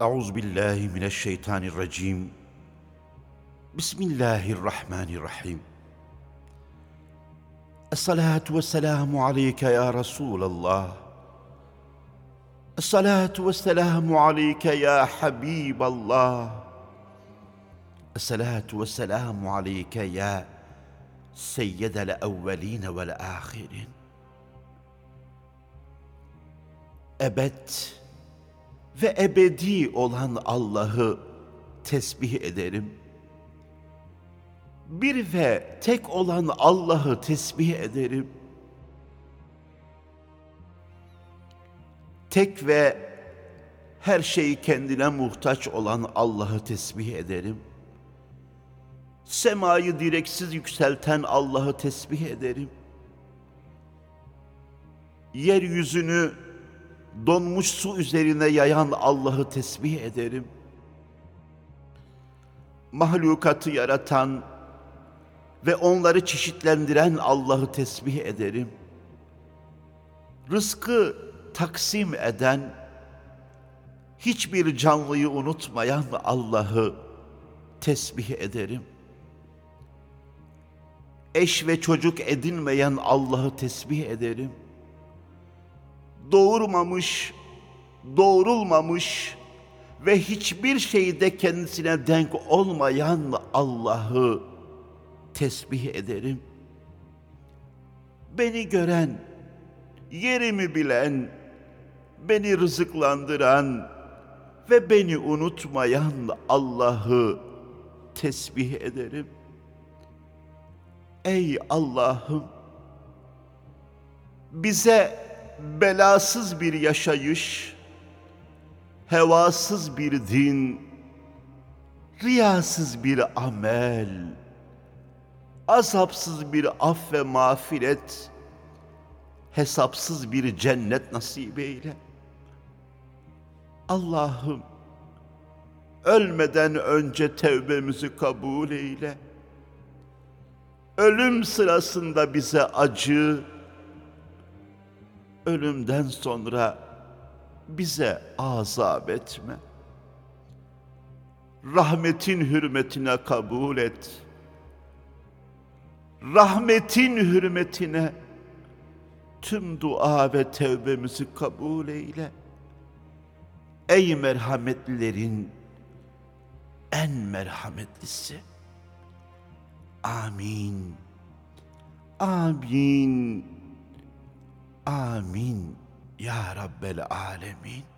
Euzubillahimineşşeytanirracim. Bismillahirrahmanirrahim. Esselatu vesselamu aleyke ya Resulallah. Esselatu vesselamu aleyke ya Habiballah. Esselatu vesselamu aleyke ya seyyidel evveline vel ahirin. Ebed ve ebedi olan Allah'ı tesbih ederim. Bir ve tek olan Allah'ı tesbih ederim. Tek ve her şeyi kendine muhtaç olan Allah'ı tesbih ederim. Semayı direksiz yükselten Allah'ı tesbih ederim. Yeryüzünü donmuş su üzerine yayan Allah'ı tesbih ederim. Mahlukatı yaratan ve onları çeşitlendiren Allah'ı tesbih ederim. Rızkı taksim eden, hiçbir canlıyı unutmayan Allah'ı tesbih ederim. Eş ve çocuk edinmeyen Allah'ı tesbih ederim. Doğurmamış, doğrulmamış ve hiçbir şeyde kendisine denk olmayan Allah'ı tesbih ederim. Beni gören, yerimi bilen, beni rızıklandıran ve beni unutmayan Allah'ı tesbih ederim. Ey Allah'ım! Bize belasız bir yaşayış, hevasız bir din, riyasız bir amel, azapsız bir af ve mağfiret, hesapsız bir cennet nasip eyle. Allah'ım, ölmeden önce tevbemizi kabul eyle. Ölüm sırasında bize acı, ölümden sonra bize azap etme. Rahmetin hürmetine kabul et. Rahmetin hürmetine tüm dua ve tevbemizi kabul eyle. Ey merhametlilerin en merhametlisi. Amin. Amin. Amin. Ya Rabbel Alemin.